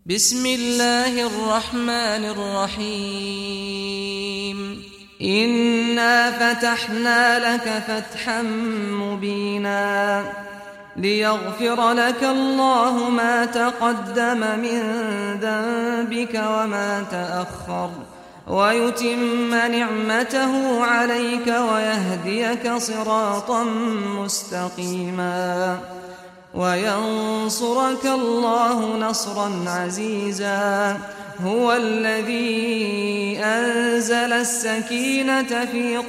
بسم الله الرحمن الرحيم إنا فتحنا لك فتحا مبينا ليغفر لك الله ما تقدم من ذنبك وما تأخر ويتم نعمته عليك ويهديك صراطا مستقيما وينصرك الله نصرا عزيزا هو الذي أنزل السكينة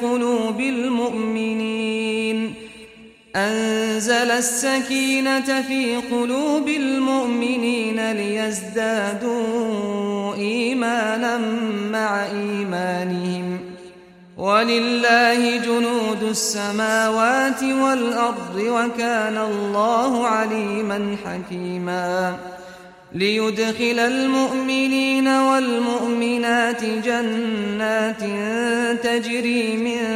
في قلوب المؤمنين ليزدادوا إيمانا مع إيمانهم ولله جنود السماوات والأرض وكان الله عليما حكيما ليدخل المؤمنين والمؤمنات جنات تجري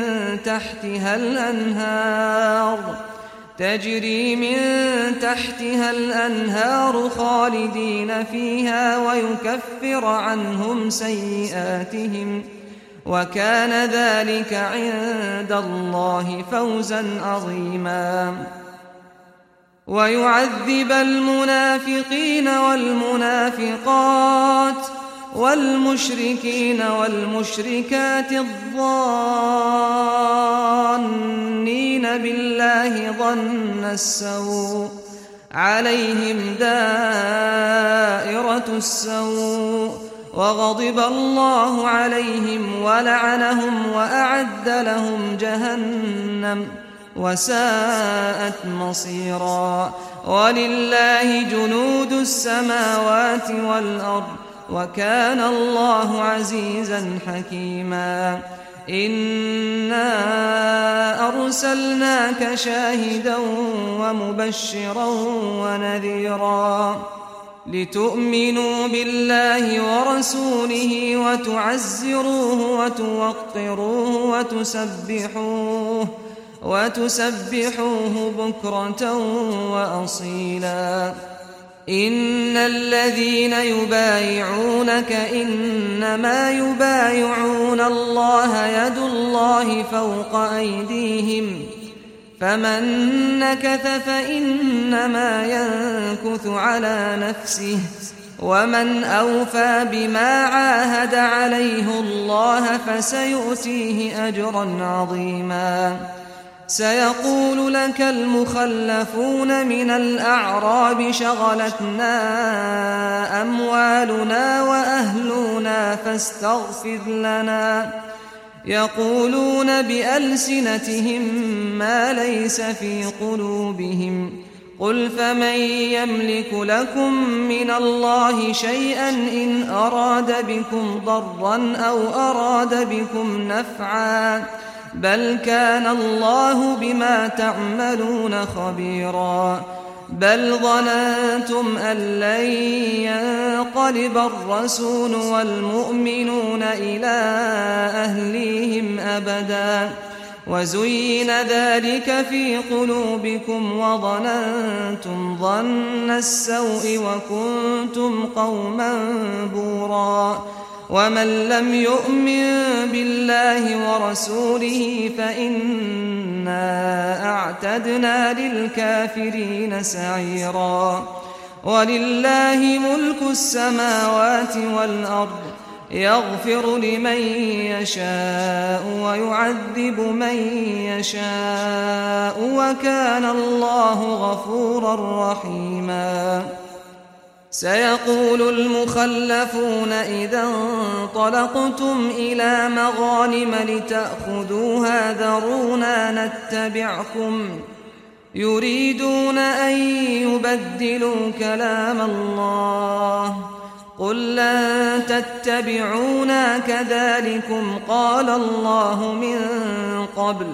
من تحتها الأنهار خالدين فيها ويكفر عنهم سيئاتهم وكان ذلك عند الله فوزا عظيما ويعذب المنافقين والمنافقات والمشركين والمشركات الظانين بالله ظن السوء عليهم دائرة السوء وغضب الله عليهم ولعنهم وأعد لهم جهنم وساءت مصيرا ولله جنود السماوات والأرض وكان الله عزيزا حكيما إنا أرسلناك شاهدا ومبشرا ونذيرا لتؤمنوا بالله ورسوله وتعزروه وتوقروه وتسبحوه بكرة وأصيلا إن الذين يبايعونك إنما يبايعون الله يد الله فوق أيديهم فمن نكث فإنما ينكث على نفسه ومن أوفى بما عاهد عليه الله فسيؤتيه أجرا عظيما سيقول لك المخلفون من الأعراب شغلتنا أموالنا وأهلنا فاستغفر لنا يقولون بألسنتهم ما ليس في قلوبهم قل فمن يملك لكم من الله شيئا إن أراد بكم ضرا أو أراد بكم نفعا بل كان الله بما تعملون خبيرا بل ظننتم أن لن ينقلب الرسول والمؤمنون إلى أهليهم أبدا وزين ذلك في قلوبكم وظننتم ظن السوء وكنتم قوما بورا ومن لم يؤمن بالله ورسوله فإنا أعتدنا للكافرين سعيرا ولله ملك السماوات والأرض يغفر لمن يشاء ويعذب من يشاء وكان الله غفورا رحيما سيقول المخلفون إذا انطلقتم إلى مغانم لتأخذوها ذرونا نتبعكم يريدون أن يبدلوا كلام الله قل لن تتبعونا كذلكم قال الله من قبل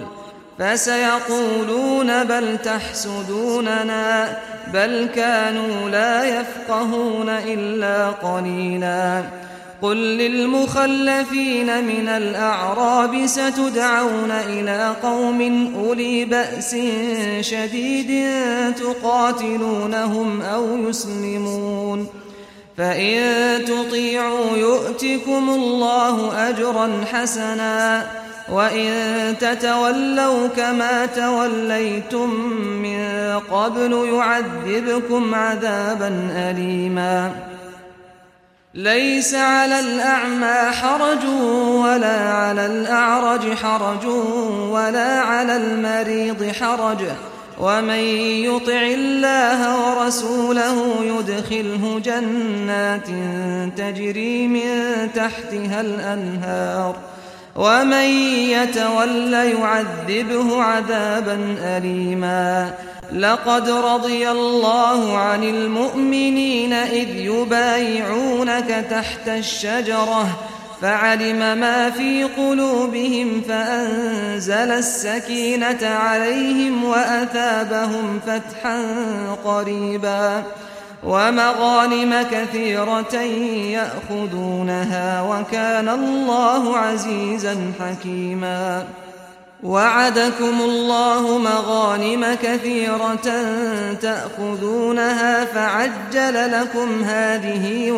فسيقولون بل تحسدوننا بل كانوا لا يفقهون إلا قليلا قل للمخلفين من الأعراب ستدعون إلى قوم أولي بأس شديد تقاتلونهم أو يسلمون فإن تطيعوا يؤتكم الله أجرا حسنا وإن تتولوا كما توليتم من قبل يعذبكم عذابا أليما ليس على الأعمى حرج ولا على الأعرج حرج ولا على المريض حرج ومن يطع الله ورسوله يدخله جنات تجري من تحتها الأنهار ومن يتول يعذبه عذابا أليما لقد رضي الله عن المؤمنين إذ يبايعونك تحت الشجرة فعلم ما في قلوبهم فأنزل السكينة عليهم وأثابهم فتحا قريبا ومغانم كثيرة يأخذونها وكان الله عزيزا حكيما وعدكم الله مغانم كثيرة تأخذونها فعجل لكم هذه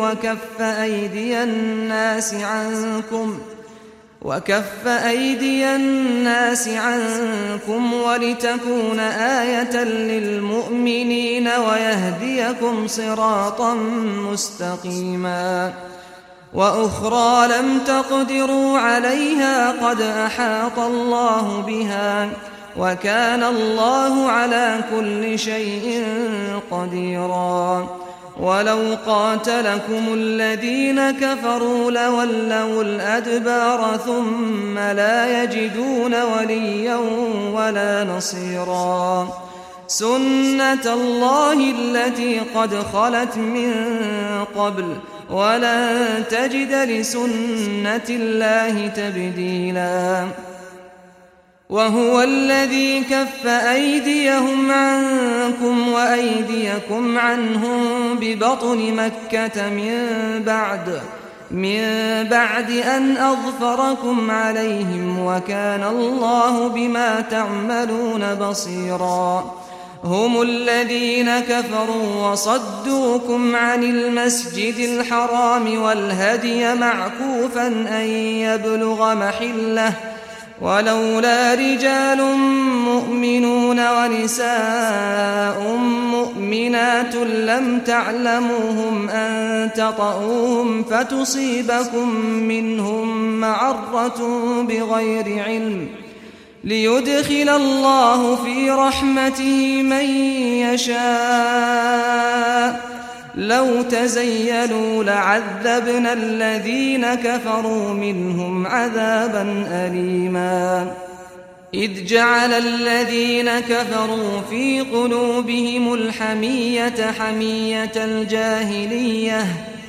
وكف أيدي الناس عنكم ولتكون آية للمؤمنين ويهديكم صراطا مستقيما وأخرى لم تقدروا عليها قد أحاط الله بها وكان الله على كل شيء قديرا ولو قاتلكم الذين كفروا لولوا الأدبار ثم لا يجدون وليا ولا نصيرا سنة الله التي قد خلت من قبل ولن تجد لسنة الله تبديلا وهو الذي كف أيديهم عنكم وأيديكم عنهم ببطن مكة من بعد أن أظفركم عليهم وكان الله بما تعملون بصيرا هم الذين كفروا وصدوكم عن المسجد الحرام والهدي معكوفا أن يبلغ محله ولولا رجال مؤمنون ونساء مؤمنات لم تعلموهم أن تطؤوهم فتصيبكم منهم معرة بغير علم ليدخل الله في رحمته من يشاء لو تزيلوا لعذبنا الذين كفروا منهم عذابا أليما إذ جعل الذين كفروا في قلوبهم الحمية حمية الجاهلية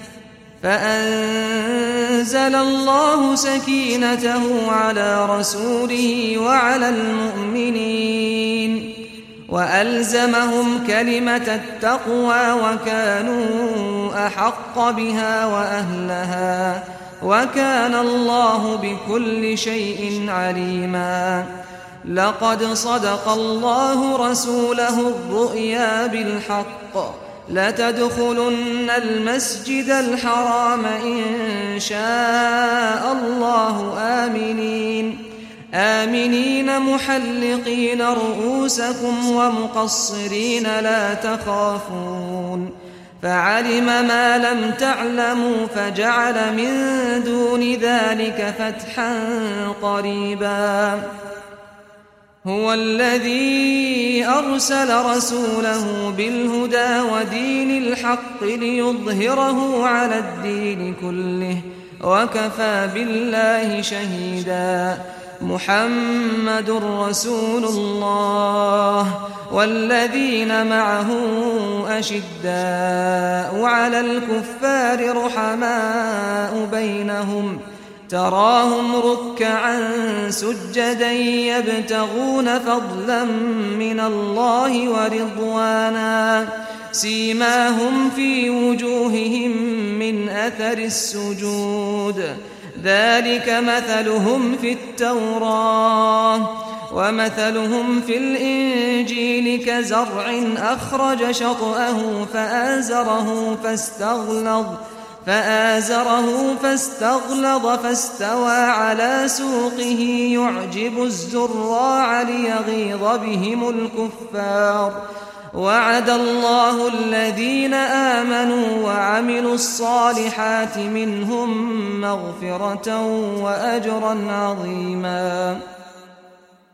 فأنزل الله سكينته على رسوله وعلى المؤمنين وألزمهم كلمة التقوى وكانوا أحق بها وأهلها وكان الله بكل شيء عليما لقد صدق الله رسوله الرؤيا بالحق لتدخلن المسجد الحرام إن شاء الله آمنين محلقين رؤوسكم ومقصرين لا تخافون فعلم ما لم تعلموا فجعل من دون ذلك فتحا قريبا هو الذي أرسل رسوله بالهدى ودين الحق ليظهره على الدين كله وكفى بالله شهيدا محمد رسول الله والذين معه أشداء على الكفار رحماء بينهم تراهم ركعا سجدا يبتغون فضلا من الله ورضوانا سيماهم في وجوههم من أثر السجود ذلك مثلهم في التوراة ومثلهم في الإنجيل كزرع أخرج شطأه فآزره فاستغلظ فاستوى على سوقه يعجب الزراع ليغيظ بهم الكفار. وعد الله الذين آمنوا وعملوا الصالحات منهم مغفرة وأجرا عظيما.